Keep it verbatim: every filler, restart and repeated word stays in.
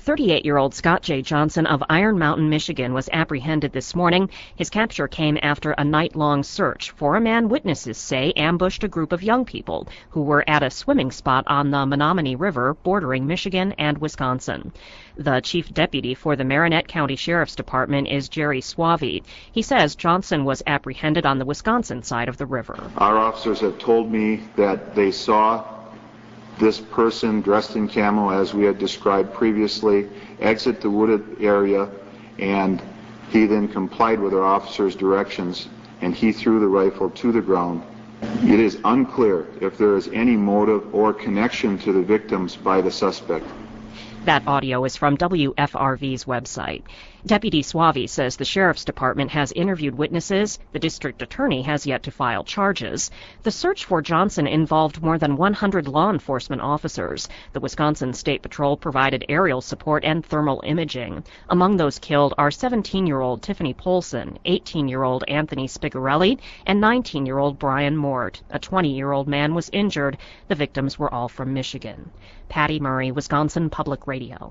thirty-eight-year-old Scott J. Johnson of Iron Mountain, Michigan, was apprehended this morning. His capture came after a night-long search for a man witnesses say ambushed a group of young people who were at a swimming spot on the Menominee River bordering Michigan and Wisconsin. The chief deputy for the Marinette County Sheriff's Department is Jerry Suave. He says Johnson was apprehended on the Wisconsin side of the river. Our officers have told me that they saw this person dressed in camo, as we had described previously, exit the wooded area, and he then complied with our officers' directions, and he threw the rifle to the ground. It is unclear if there is any motive or connection to the victims by the suspect. That audio is from W F R V's website. Deputy Suave says the Sheriff's Department has interviewed witnesses. The district attorney has yet to file charges. The search for Johnson involved more than one hundred law enforcement officers. The Wisconsin State Patrol provided aerial support and thermal imaging. Among those killed are seventeen-year-old Tiffany Polson, eighteen-year-old Anthony Spigarelli, and nineteen-year-old Brian Mort. A twenty-year-old man was injured. The victims were all from Michigan. Patty Murray, Wisconsin Public Radio.